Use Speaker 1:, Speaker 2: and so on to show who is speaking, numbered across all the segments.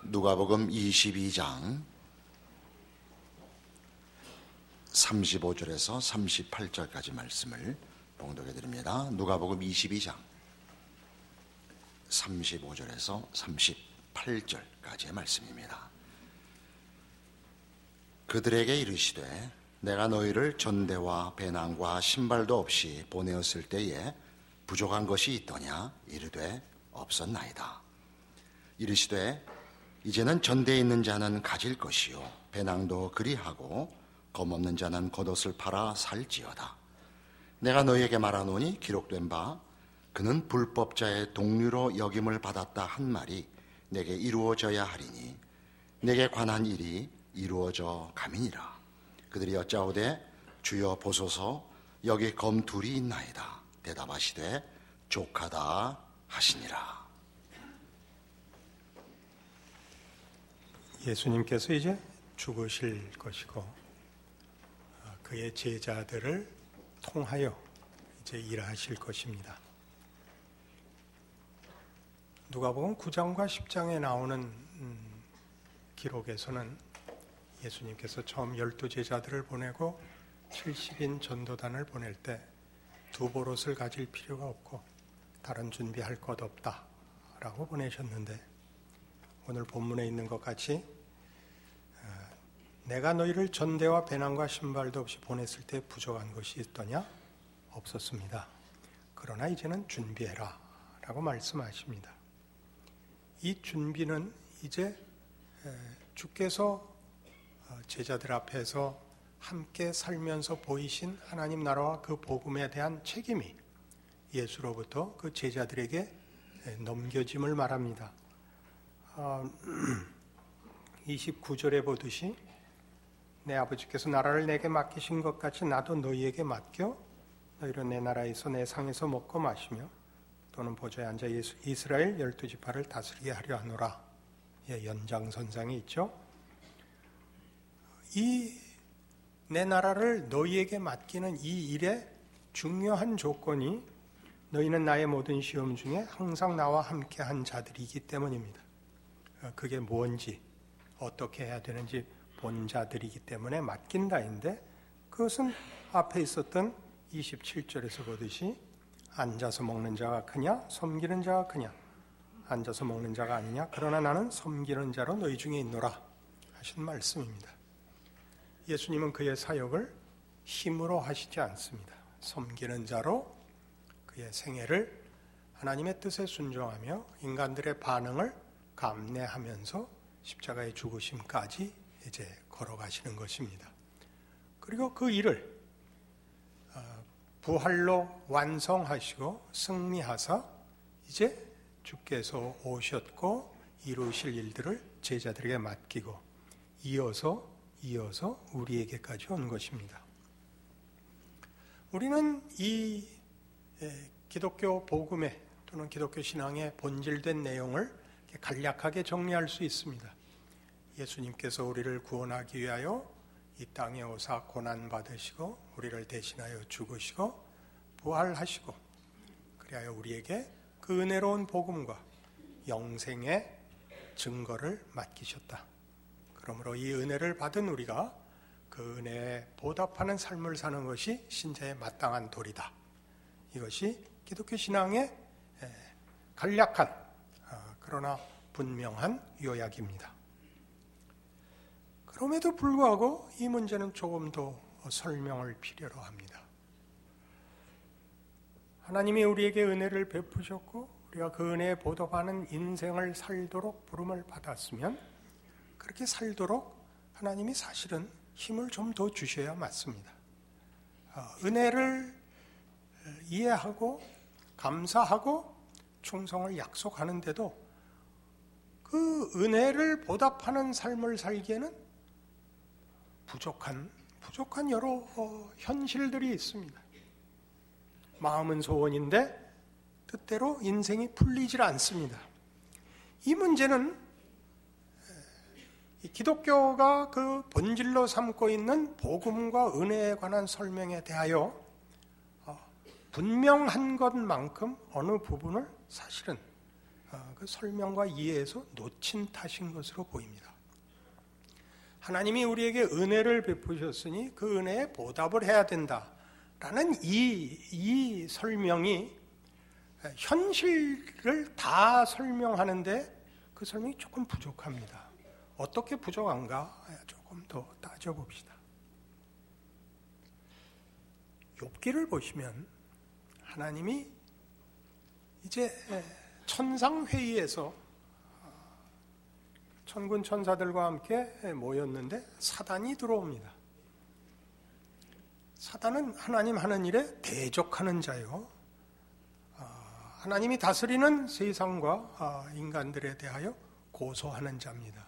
Speaker 1: 누가복음 22장 35절에서 38절까지 말씀을 봉독해 드립니다. 누가복음 22장 35절에서 38절까지의 말씀입니다. 그들에게 이르시되 내가 너희를 전대와 배낭과 신발도 없이 보내었을 때에 부족한 것이 있더냐? 이르되 없었나이다. 이르시되 이제는 전대에 있는 자는 가질 것이요 배낭도 그리하고 검없는 자는 겉옷을 팔아 살지어다. 내가 너희에게 말하노니 기록된 바 그는 불법자의 동류로 여김을 받았다 한 말이 내게 이루어져야 하리니 내게 관한 일이 이루어져 가미니라. 그들이 여짜오되 주여 보소서 여기 검 둘이 있나이다. 대답하시되 족하다 하시니라.
Speaker 2: 예수님께서 이제 죽으실 것이고 그의 제자들을 통하여 이제 일하실 것입니다. 누가복음 9장과 10장에 나오는 기록에서는 예수님께서 처음 12제자들을 보내고 70인 전도단을 보낼 때 두 보롯을 가질 필요가 없고 다른 준비할 것 없다 라고 보내셨는데, 오늘 본문에 있는 것 같이 내가 너희를 전대와 배낭과 신발도 없이 보냈을 때 부족한 것이 있더냐? 없었습니다. 그러나 이제는 준비해라 라고 말씀하십니다. 이 준비는 이제 주께서 제자들 앞에서 함께 살면서 보이신 하나님 나라와 그 복음에 대한 책임이 예수로부터 그 제자들에게 넘겨짐을 말합니다. 29절에 보듯이 내 아버지께서 나라를 내게 맡기신 것 같이 나도 너희에게 맡겨 너희는 내 나라에서 내 상에서 먹고 마시며 또는 보좌에 앉아 이스라엘 12지파를 다스리게 하려 하노라. 연장선상이 있죠. 이 내 나라를 너희에게 맡기는 이 일의 중요한 조건이 너희는 나의 모든 시험 중에 항상 나와 함께한 자들이기 때문입니다. 그게 뭔지 어떻게 해야 되는지 본 자들이기 때문에 맡긴다인데, 그것은 앞에 있었던 27절에서 보듯이 앉아서 먹는 자가 크냐 섬기는 자가 크냐, 앉아서 먹는 자가 아니냐, 그러나 나는 섬기는 자로 너희 중에 있노라 하신 말씀입니다. 예수님은 그의 사역을 힘으로 하시지 않습니다. 섬기는 자로 그의 생애를 하나님의 뜻에 순종하며 인간들의 반응을 감내하면서 십자가의 죽으심까지 이제 걸어가시는 것입니다. 그리고 그 일을 부활로 완성하시고 승리하사 이제 주께서 오셨고 이루실 일들을 제자들에게 맡기고 이어서 우리에게까지 온 것입니다. 우리는 이 기독교 복음의 또는 기독교 신앙의 본질된 내용을 간략하게 정리할 수 있습니다. 예수님께서 우리를 구원하기 위하여 이 땅에 오사 고난받으시고 우리를 대신하여 죽으시고 부활하시고 그리하여 우리에게 그 은혜로운 복음과 영생의 증거를 맡기셨다. 그러므로 이 은혜를 받은 우리가 그 은혜에 보답하는 삶을 사는 것이 신자의 마땅한 도리다. 이것이 기독교 신앙의 간략한 그러나 분명한 요약입니다. 그럼에도 불구하고 이 문제는 조금 더 설명을 필요로 합니다. 하나님이 우리에게 은혜를 베푸셨고 우리가 그 은혜에 보답하는 인생을 살도록 부름을 받았으면 그렇게 살도록 하나님이 사실은 힘을 좀 더 주셔야 맞습니다. 은혜를 이해하고 감사하고 충성을 약속하는데도 그 은혜를 보답하는 삶을 살기에는 부족한 여러 현실들이 있습니다. 마음은 소원인데 뜻대로 인생이 풀리질 않습니다. 이 문제는 기독교가 그 본질로 삼고 있는 복음과 은혜에 관한 설명에 대하여 분명한 것만큼 어느 부분을 사실은 그 설명과 이해에서 놓친 탓인 것으로 보입니다. 하나님이 우리에게 은혜를 베푸셨으니 그 은혜에 보답을 해야 된다라는 이 설명이 현실을 다 설명하는데 그 설명이 조금 부족합니다. 어떻게 부족한가 조금 더 따져봅시다. 욥기를 보시면 하나님이 이제 천상회의에서 천군 천사들과 함께 모였는데 사단이 들어옵니다. 사단은 하나님 하는 일에 대적하는 자요. 하나님이 다스리는 세상과 인간들에 대하여 고소하는 자입니다.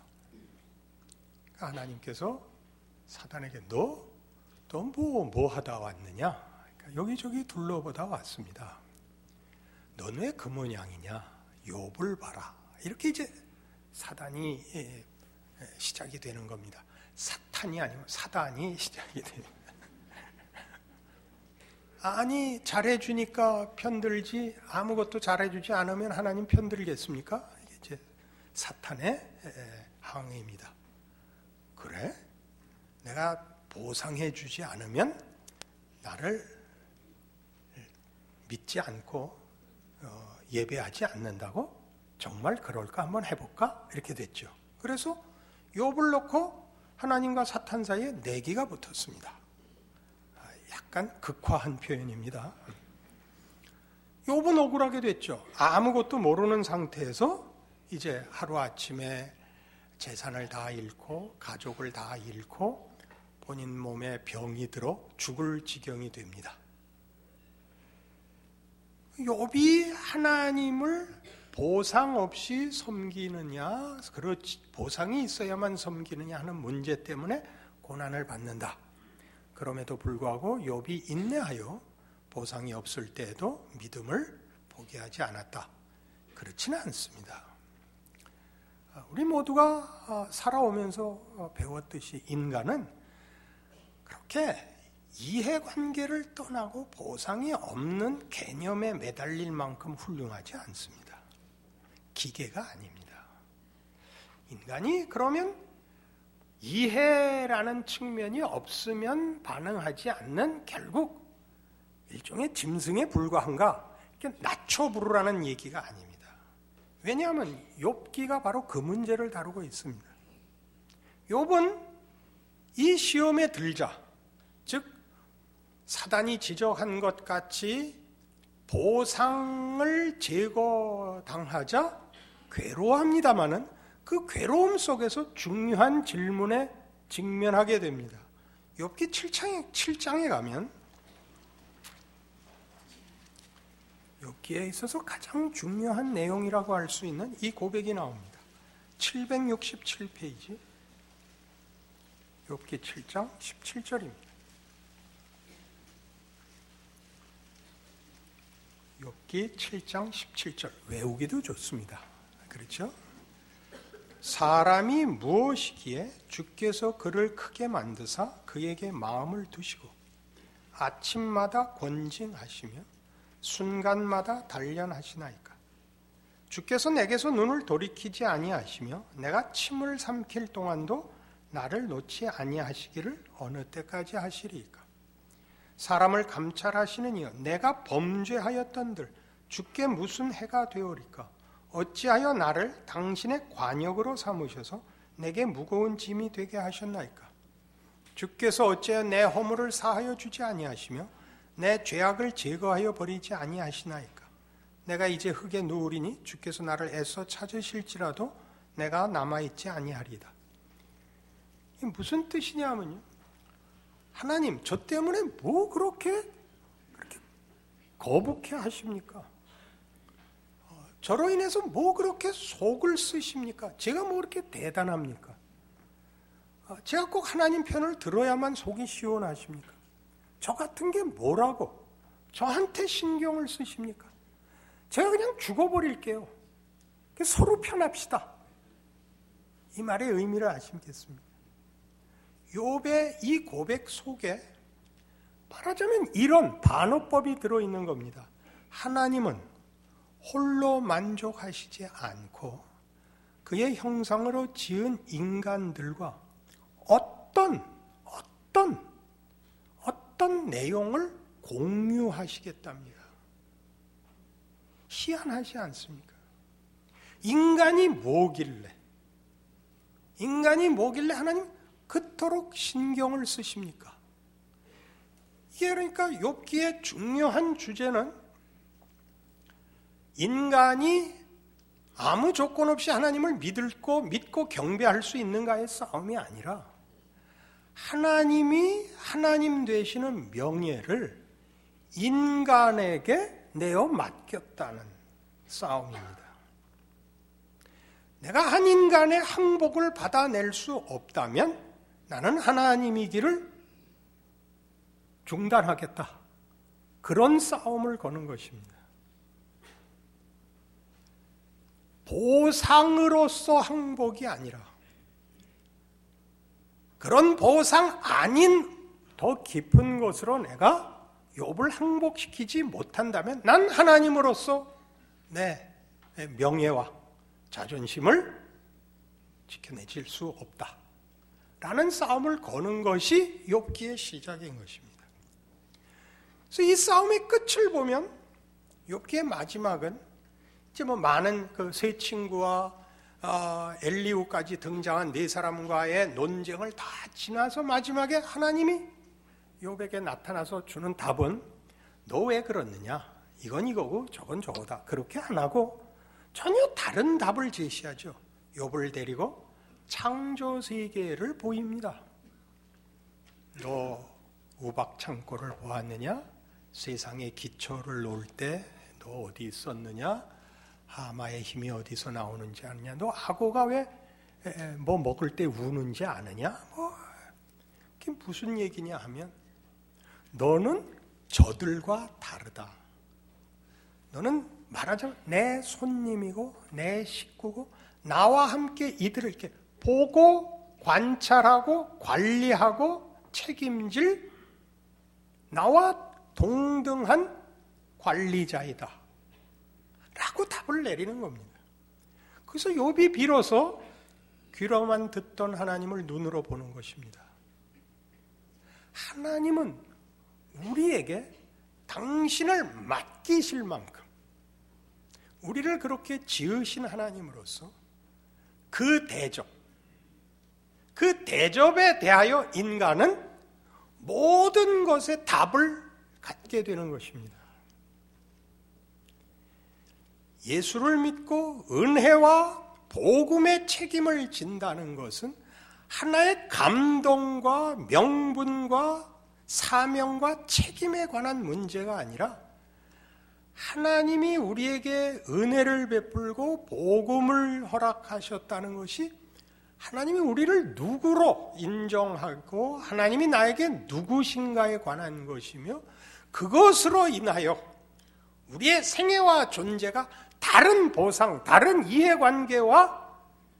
Speaker 2: 하나님께서 사단에게 너 뭐 하다 왔느냐? 그러니까 여기저기 둘러보다 왔습니다. 너는 왜 그 모양이냐? 욥을 봐라. 이렇게 이제 사단이 시작이 되는 겁니다. 사탄이 아니고 사단이 시작이 됩니다. 아니 잘해주니까 편들지 아무것도 잘해주지 않으면 하나님 편들겠습니까? 이게 이제 사탄의 항의입니다. 그래? 내가 보상해주지 않으면 나를 믿지 않고 예배하지 않는다고? 정말 그럴까? 한번 해볼까? 이렇게 됐죠. 그래서 욥을 놓고 하나님과 사탄 사이에 내기가 붙었습니다. 약간 극화한 표현입니다. 욥은 억울하게 됐죠. 아무것도 모르는 상태에서 이제 하루아침에 재산을 다 잃고 가족을 다 잃고 본인 몸에 병이 들어 죽을 지경이 됩니다. 욥이 하나님을 보상 없이 섬기느냐, 그렇지 보상이 있어야만 섬기느냐 하는 문제 때문에 고난을 받는다. 그럼에도 불구하고 욥이 인내하여 보상이 없을 때에도 믿음을 포기하지 않았다. 그렇지는 않습니다. 우리 모두가 살아오면서 배웠듯이 인간은 그렇게 이해관계를 떠나고 보상이 없는 개념에 매달릴 만큼 훌륭하지 않습니다. 기계가 아닙니다. 인간이 그러면 이해라는 측면이 없으면 반응하지 않는 결국 일종의 짐승에 불과한가? 이렇게 낮춰 부르라는 얘기가 아닙니다. 왜냐하면 욥기가 바로 그 문제를 다루고 있습니다. 욥은 이 시험에 들자, 즉 사단이 지적한 것 같이 보상을 제거당하자 괴로워합니다마는 그 괴로움 속에서 중요한 질문에 직면하게 됩니다. 욥기 7장에 가면 욥기에 있어서 가장 중요한 내용이라고 할 수 있는 이 고백이 나옵니다. 767페이지 욥기 7장 17절입니다. 욥기 7장 17절 외우기도 좋습니다. 그렇죠? 사람이 무엇이기에 주께서 그를 크게 만드사 그에게 마음을 두시고 아침마다 권징하시며 순간마다 단련하시나이까. 주께서 내게서 눈을 돌이키지 아니하시며 내가 침을 삼킬 동안도 나를 놓지 아니하시기를 어느 때까지 하시리이까. 사람을 감찰하시는 이여 내가 범죄하였던들 주께 무슨 해가 되오리까. 어찌하여 나를 당신의 관역으로 삼으셔서 내게 무거운 짐이 되게 하셨나이까. 주께서 어찌하여 내 허물을 사하여 주지 아니하시며 내 죄악을 제거하여 버리지 아니하시나이까. 내가 이제 흙에 누우리니 주께서 나를 애써 찾으실지라도 내가 남아있지 아니하리이다. 이게 무슨 뜻이냐면요, 하나님 저 때문에 뭐 그렇게 거북해 하십니까? 저로 인해서 뭐 그렇게 속을 쓰십니까? 제가 뭐 그렇게 대단합니까? 제가 꼭 하나님 편을 들어야만 속이 시원하십니까? 저 같은 게 뭐라고 저한테 신경을 쓰십니까? 제가 그냥 죽어버릴게요. 서로 편합시다. 이 말의 의미를 아시겠습니까? 욥의 이 고백 속에 말하자면 이런 반어법이 들어있는 겁니다. 하나님은 홀로 만족하시지 않고 그의 형상으로 지은 인간들과 어떤 내용을 공유하시겠답니다. 희한하지 않습니까? 인간이 뭐길래 하나님 그토록 신경을 쓰십니까? 이게 그러니까 욥기의 중요한 주제는 인간이 아무 조건 없이 하나님을 믿고 경배할 수 있는가의 싸움이 아니라 하나님이 하나님 되시는 명예를 인간에게 내어 맡겼다는 싸움입니다. 내가 한 인간의 항복을 받아낼 수 없다면 나는 하나님이기를 중단하겠다. 그런 싸움을 거는 것입니다. 보상으로서 항복이 아니라 그런 보상 아닌 더 깊은 것으로 내가 욥을 항복시키지 못한다면 난 하나님으로서 내 명예와 자존심을 지켜내질 수 없다. 라는 싸움을 거는 것이 욥기의 시작인 것입니다. 그래서 이 싸움의 끝을 보면 욥기의 마지막은 이제 많은 그 세 친구와 엘리후까지 등장한 네 사람과의 논쟁을 다 지나서 마지막에 하나님이 욥에게 나타나서 주는 답은 너 왜 그러느냐? 이건 이거고 저건 저거다. 그렇게 안 하고 전혀 다른 답을 제시하죠. 욥을 데리고 창조 세계를 보입니다. 너 우박 창고를 보았느냐? 세상의 기초를 놓을 때 너 어디 있었느냐? 하마의 힘이 어디서 나오는지 아느냐? 너 악어가 왜 뭐 먹을 때 우는지 아느냐? 그게 무슨 얘기냐 하면 너는 저들과 다르다. 너는 말하자면 내 손님이고 내 식구고 나와 함께 이들을 이렇게 보고 관찰하고 관리하고 책임질 나와 동등한 관리자이다. 라고 답을 내리는 겁니다. 그래서 욥이 비로소 귀로만 듣던 하나님을 눈으로 보는 것입니다. 하나님은 우리에게 당신을 맡기실 만큼 우리를 그렇게 지으신 하나님으로서 그 대접에 대하여 인간은 모든 것에 답을 갖게 되는 것입니다. 예수를 믿고 은혜와 복음의 책임을 진다는 것은 하나의 감동과 명분과 사명과 책임에 관한 문제가 아니라 하나님이 우리에게 은혜를 베풀고 복음을 허락하셨다는 것이 하나님이 우리를 누구로 인정하고 하나님이 나에게 누구신가에 관한 것이며 그것으로 인하여 우리의 생애와 존재가 다른 보상, 다른 이해관계와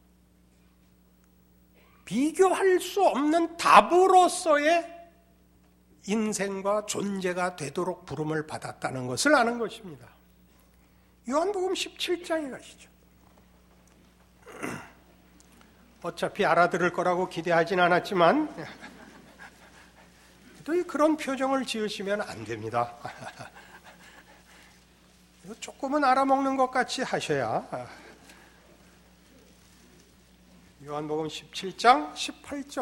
Speaker 2: 비교할 수 없는 답으로서의 인생과 존재가 되도록 부름을 받았다는 것을 아는 것입니다. 요한복음 17장에 가시죠. 어차피 알아들을 거라고 기대하진 않았지만 또 그런 표정을 지으시면 안 됩니다. 조금은 알아먹는 것 같이 하셔야. 요한복음 17장 18절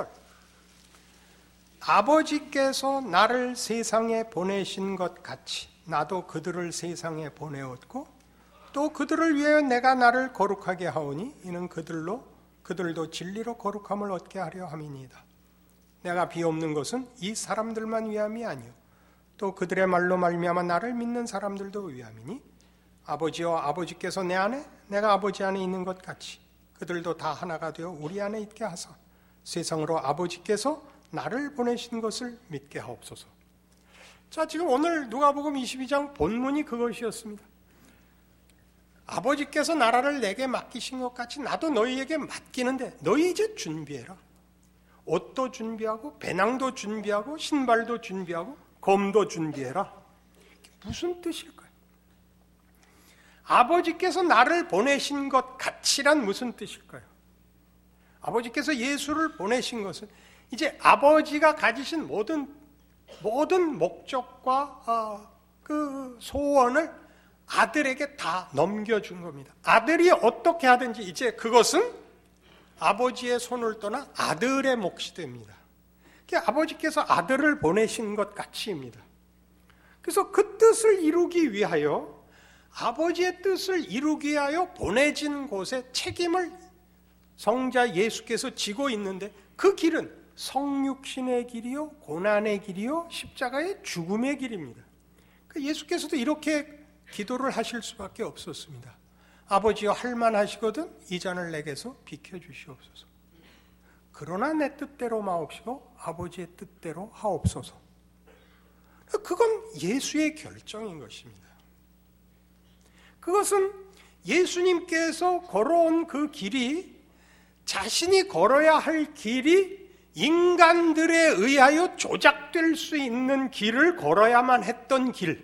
Speaker 2: 아버지께서 나를 세상에 보내신 것 같이 나도 그들을 세상에 보내었고 또 그들을 위하여 내가 나를 거룩하게 하오니 이는 그들도 진리로 거룩함을 얻게 하려 함이니이다. 내가 비옵는 것은 이 사람들만 위함이 아니요 또 그들의 말로 말미암아 나를 믿는 사람들도 위함이니 아버지와 아버지께서 내 안에 내가 아버지 안에 있는 것 같이 그들도 다 하나가 되어 우리 안에 있게 하사 세상으로 아버지께서 나를 보내신 것을 믿게 하옵소서. 자, 지금 오늘 누가복음 22장 본문이 그것이었습니다. 아버지께서 나라를 내게 맡기신 것 같이 나도 너희에게 맡기는데 너희 이제 준비해라. 옷도 준비하고 배낭도 준비하고 신발도 준비하고 검도 준비해라. 무슨 뜻일까요? 아버지께서 나를 보내신 것 같이란 무슨 뜻일까요? 아버지께서 예수를 보내신 것은 이제 아버지가 가지신 모든 목적과 그 소원을 아들에게 다 넘겨준 겁니다. 아들이 어떻게 하든지 이제 그것은 아버지의 손을 떠나 아들의 몫이 됩니다. 아버지께서 아들을 보내신 것 같이입니다. 그래서 그 뜻을 이루기 위하여, 아버지의 뜻을 이루기 위하여 보내진 곳에 책임을 성자 예수께서 지고 있는데, 그 길은 성육신의 길이요, 고난의 길이요, 십자가의 죽음의 길입니다. 예수께서도 이렇게 기도를 하실 수밖에 없었습니다. 아버지여, 할만하시거든 이 잔을 내게서 비켜주시옵소서. 그러나 내 뜻대로 마옵시고 아버지의 뜻대로 하옵소서. 그건 예수의 결정인 것입니다. 그것은 예수님께서 걸어온 그 길이, 자신이 걸어야 할 길이 인간들에 의하여 조작될 수 있는 길을 걸어야만 했던 길의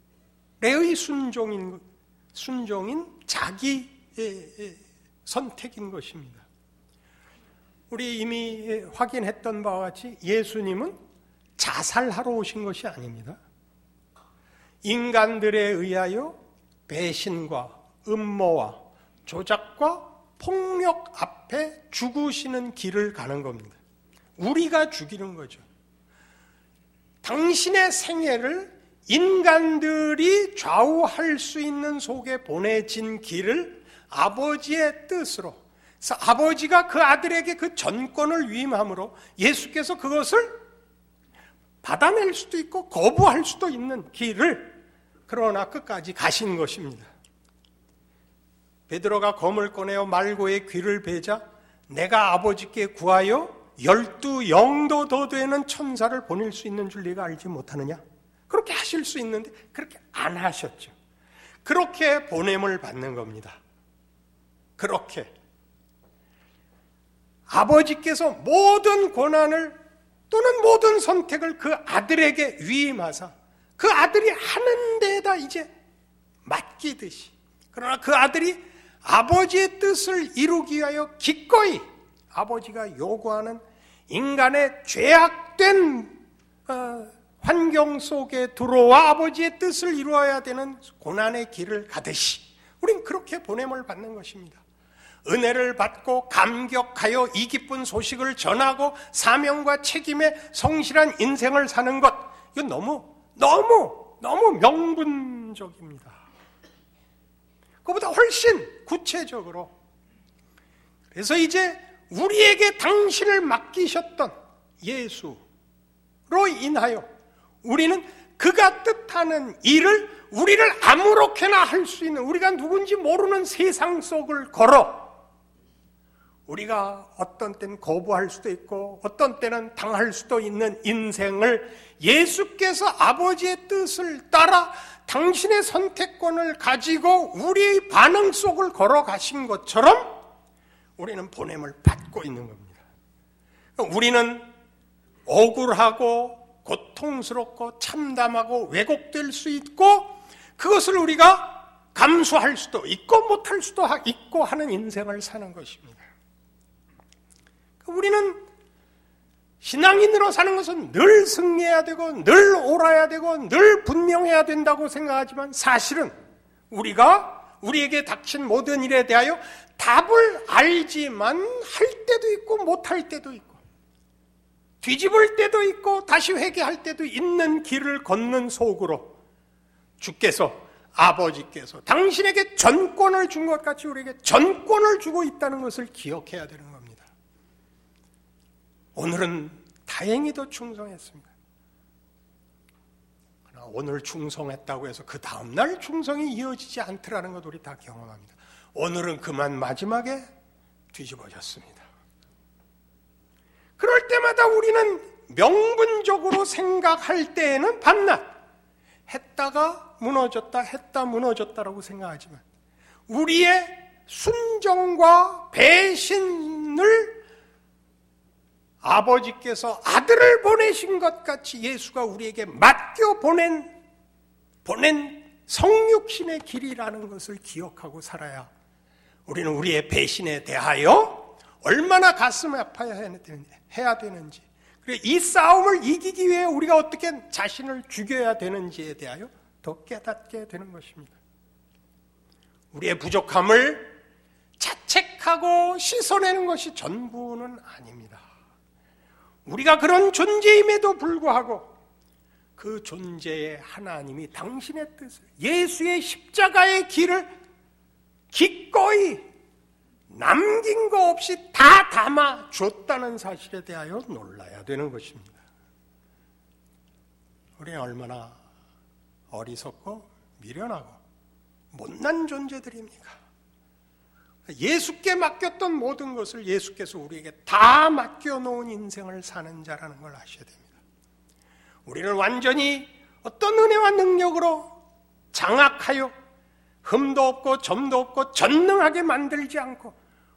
Speaker 2: 순종인 자기의 선택인 것입니다. 우리 이미 확인했던 바와 같이 예수님은 자살하러 오신 것이 아닙니다. 인간들에 의하여 배신과 음모와 조작과 폭력 앞에 죽으시는 길을 가는 겁니다. 우리가 죽이는 거죠. 당신의 생애를 인간들이 좌우할 수 있는 속에 보내진 길을 아버지의 뜻으로, 그래서 아버지가 그 아들에게 그 전권을 위임함으로 예수께서 그것을 받아낼 수도 있고 거부할 수도 있는 길을, 그러나 끝까지 가신 것입니다. 베드로가 검을 꺼내어 말고의 귀를 베자 내가 아버지께 구하여 12 영도 더 되는 천사를 보낼 수 있는 줄 네가 알지 못하느냐? 그렇게 하실 수 있는데 그렇게 안 하셨죠. 그렇게 보냄을 받는 겁니다. 그렇게 아버지께서 모든 권한을 또는 모든 선택을 그 아들에게 위임하사 그 아들이 하는 데에다 이제 맡기듯이, 그러나 그 아들이 아버지의 뜻을 이루기 위하여 기꺼이 아버지가 요구하는 인간의 죄악된 환경 속에 들어와 아버지의 뜻을 이루어야 되는 고난의 길을 가듯이 우린 그렇게 보냄을 받는 것입니다. 은혜를 받고 감격하여 이 기쁜 소식을 전하고 사명과 책임에 성실한 인생을 사는 것, 이건 너무 명분적입니다. 그보다 훨씬 구체적으로, 그래서 이제 우리에게 당신을 맡기셨던 예수로 인하여 우리는 그가 뜻하는 일을 우리를 아무렇게나 할 수 있는, 우리가 누군지 모르는 세상 속을 걸어 우리가 어떤 때는 거부할 수도 있고 어떤 때는 당할 수도 있는 인생을 예수께서 아버지의 뜻을 따라 당신의 선택권을 가지고 우리의 반응 속을 걸어가신 것처럼 우리는 보냄을 받고 있는 겁니다. 우리는 억울하고 고통스럽고 참담하고 왜곡될 수 있고 그것을 우리가 감수할 수도 있고 못할 수도 있고 하는 인생을 사는 것입니다. 우리는 신앙인으로 사는 것은 늘 승리해야 되고 늘 옳아야 되고 늘 분명해야 된다고 생각하지만 사실은 우리가 우리에게 닥친 모든 일에 대하여 답을 알지만 할 때도 있고 못할 때도 있고 뒤집을 때도 있고 다시 회개할 때도 있는 길을 걷는 속으로 주께서, 아버지께서 당신에게 전권을 준 것 같이 우리에게 전권을 주고 있다는 것을 기억해야 되는 겁니다. 오늘은 다행히도 충성했습니다. 그러나 오늘 충성했다고 해서 그 다음날 충성이 이어지지 않더라는 것 우리 다 경험합니다. 오늘은 그만 마지막에 뒤집어졌습니다. 그럴 때마다 우리는 명분적으로 생각할 때에는 밤낮 했다가 무너졌다 했다 무너졌다라고 생각하지만 우리의 순종과 배신을 아버지께서 아들을 보내신 것 같이 예수가 우리에게 맡겨 보낸 성육신의 길이라는 것을 기억하고 살아야 우리는 우리의 배신에 대하여 얼마나 가슴 아파야 해야 되는지, 그리고 이 싸움을 이기기 위해 우리가 어떻게 자신을 죽여야 되는지에 대하여 더 깨닫게 되는 것입니다. 우리의 부족함을 자책하고 씻어내는 것이 전부는 아닙니다. 우리가 그런 존재임에도 불구하고 그 존재의 하나님이 당신의 뜻을, 예수의 십자가의 길을 기꺼이 남긴 거 없이 다 담아 줬다는 사실에 대하여 놀라야 되는 것입니다. 우리는 얼마나 어리석고 미련하고 못난 존재들입니까? 예수께 맡겼던 모든 것을 예수께서 우리에게 다 맡겨놓은 인생을 사는 자라는 걸 아셔야 됩니다. 우리는 완전히 어떤 은혜와 능력으로 장악하여 흠도 없고 점도 없고 전능하게 만들지 않고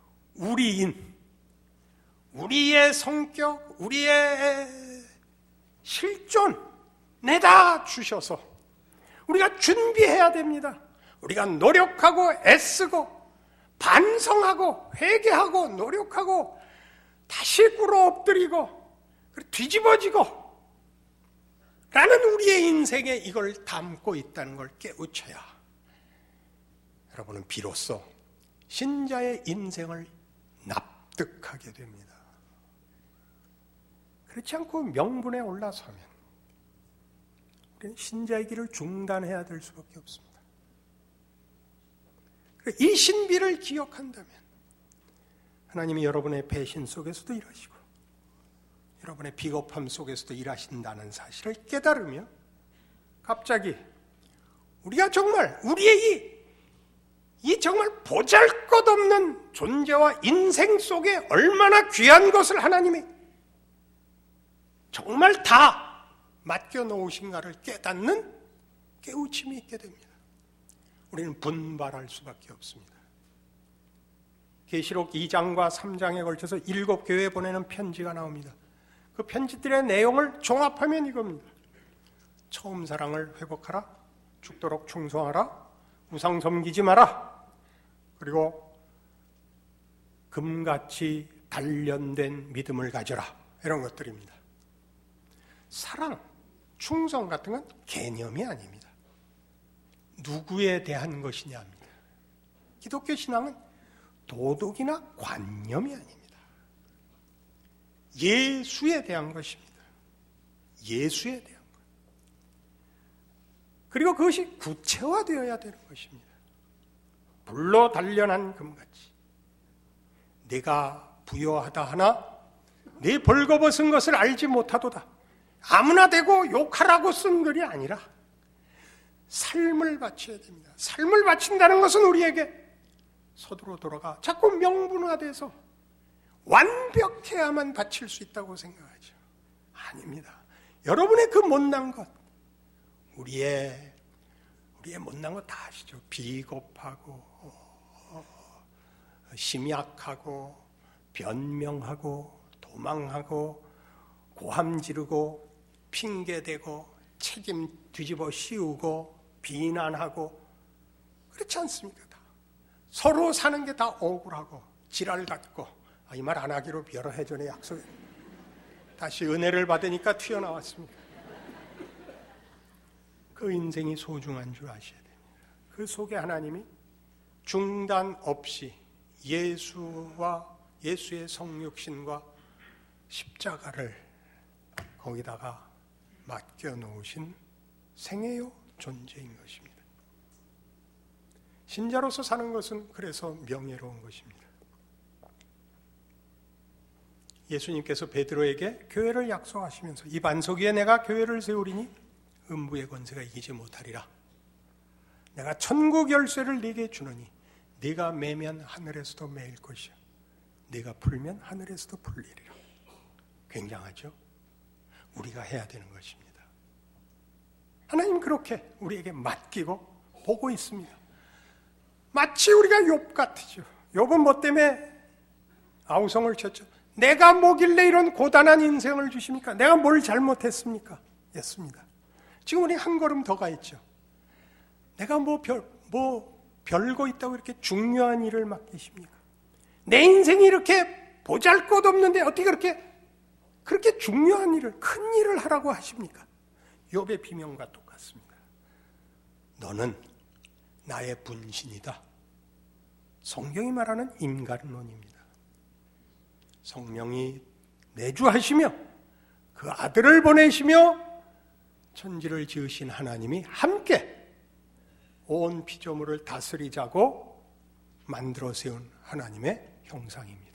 Speaker 2: 우리의 성격, 우리의 실존 내다 주셔서 우리가 준비해야 됩니다. 우리가 노력하고 애쓰고 반성하고 회개하고 노력하고 다시 꿇어 엎드리고 뒤집어지고 라는 우리의 인생에 이걸 담고 있다는 걸 깨우쳐야 여러분은 비로소 신자의 인생을 납득하게 됩니다. 그렇지 않고 명분에 올라서면 우리는 신자의 길을 중단해야 될 수밖에 없습니다. 이 신비를 기억한다면 하나님이 여러분의 배신 속에서도 일하시고 여러분의 비겁함 속에서도 일하신다는 사실을 깨달으며 갑자기 우리가 정말 우리의 이 정말 보잘것없는 존재와 인생 속에 얼마나 귀한 것을 하나님이 정말 다 맡겨놓으신가를 깨닫는 깨우침이 있게 됩니다. 우리는 분발할 수밖에 없습니다. 계시록 2장과 3장에 걸쳐서 7교회에 보내는 편지가 나옵니다. 그 편지들의 내용을 종합하면 이겁니다. 처음 사랑을 회복하라, 죽도록 충성하라, 우상 섬기지 마라, 그리고 금같이 단련된 믿음을 가져라, 이런 것들입니다. 사랑, 충성 같은 건 개념이 아닙니다. 누구에 대한 것이냐입니다. 기독교 신앙은 도덕이나 관념이 아닙니다. 예수에 대한 것입니다. 예수에 대한 것. 그리고 그것이 구체화되어야 되는 것입니다. 불로 단련한 금같이 내가 부여하다 하나 내 벌거벗은 것을 알지 못하도다. 아무나 되고 욕하라고 쓴 글이 아니라 삶을 바쳐야 됩니다. 삶을 바친다는 것은 우리에게 서두로 돌아가 자꾸 명분화돼서 완벽해야만 바칠 수 있다고 생각하죠. 아닙니다. 여러분의 그 못난 것, 우리의 못난 것 다 아시죠? 비겁하고 심약하고 변명하고 도망하고 고함 지르고 핑계대고 책임 뒤집어 씌우고 비난하고 그렇지 않습니까? 다. 서로 사는 게 다 억울하고 지랄 같고 이 말 안 하기로 여러 해 전에 약속해 다시 은혜를 받으니까 튀어나왔습니다. 그 인생이 소중한 줄 아셔야 됩니다. 그 속에 하나님이 중단 없이 예수의 성육신과 십자가를 거기다가 맡겨놓으신 생애요 존재인 것입니다. 신자로서 사는 것은 그래서 명예로운 것입니다. 예수님께서 베드로에게 교회를 약속하시면서 이 반석 위에 내가 교회를 세우리니 음부의 권세가 이기지 못하리라. 내가 천국 열쇠를 네게 주노니 네가 매면 하늘에서도 매일 것이요 네가 풀면 하늘에서도 풀리리라. 굉장하죠? 우리가 해야 되는 것입니다. 하나님 그렇게 우리에게 맡기고 보고 있습니다. 마치 우리가 욥 같으죠. 욥은 뭐 때문에 아우성을 쳤죠? 내가 뭐길래 이런 고단한 인생을 주십니까? 내가 뭘 잘못했습니까? 였습니다. 지금 우리 한 걸음 더 가 있죠. 내가 별거 있다고 이렇게 중요한 일을 맡기십니까? 내 인생이 이렇게 보잘것없는데 어떻게 그렇게 중요한 일을, 큰 일을 하라고 하십니까? 욥의 비명과 똑같습니다. 너는 나의 분신이다. 성경이 말하는 인간론입니다. 성령이 내주하시며 그 아들을 보내시며 천지를 지으신 하나님이 함께 온 피조물을 다스리자고 만들어 세운 하나님의 형상입니다.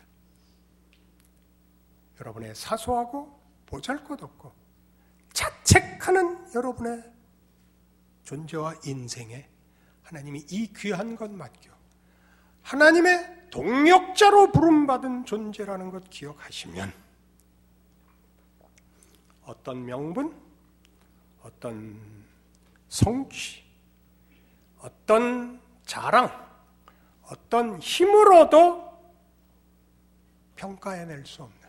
Speaker 2: 여러분의 사소하고 보잘것없고 자책하는 여러분의 존재와 인생에 하나님이 이 귀한 것 맡겨 하나님의 동역자로 부름받은 존재라는 것 기억하시면 어떤 명분, 어떤 성취, 어떤 자랑, 어떤 힘으로도 평가해낼 수 없는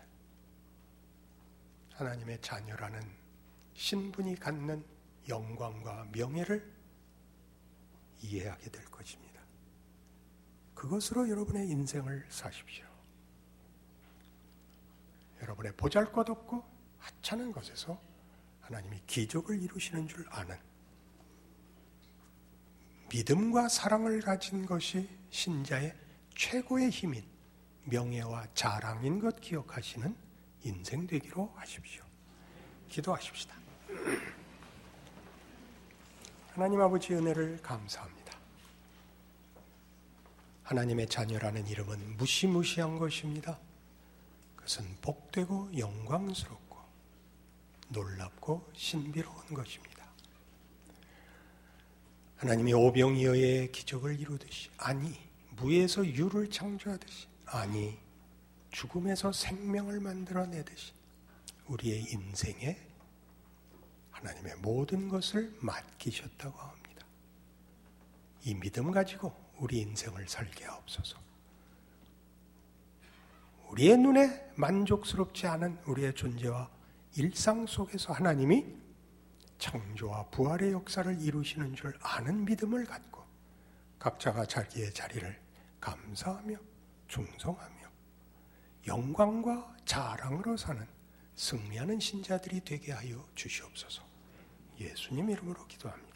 Speaker 2: 하나님의 자녀라는 신분이 갖는 영광과 명예를 이해하게 될 것입니다. 그것으로 여러분의 인생을 사십시오. 여러분의 보잘것없고 하찮은 것에서 하나님이 기적을 이루시는 줄 아는 믿음과 사랑을 가진 것이 신자의 최고의 힘인 명예와 자랑인 것 기억하시는 인생 되기로 하십시오. 기도하십시다. 하나님 아버지 은혜를 감사합니다. 하나님의 자녀라는 이름은 무시무시한 것입니다. 그것은 복되고 영광스럽고 놀랍고 신비로운 것입니다. 하나님이 오병이어의 기적을 이루듯이, 아니 무에서 유를 창조하듯이, 아니 죽음에서 생명을 만들어내듯이 우리의 인생에 하나님의 모든 것을 맡기셨다고 합니다. 이 믿음 가지고 우리 인생을 살게 하옵소서. 우리의 눈에 만족스럽지 않은 우리의 존재와 일상 속에서 하나님이 창조와 부활의 역사를 이루시는 줄 아는 믿음을 갖고 각자가 자기의 자리를 감사하며 충성하며 영광과 자랑으로 사는 승리하는 신자들이 되게 하여 주시옵소서. 예수님 이름으로 기도합니다.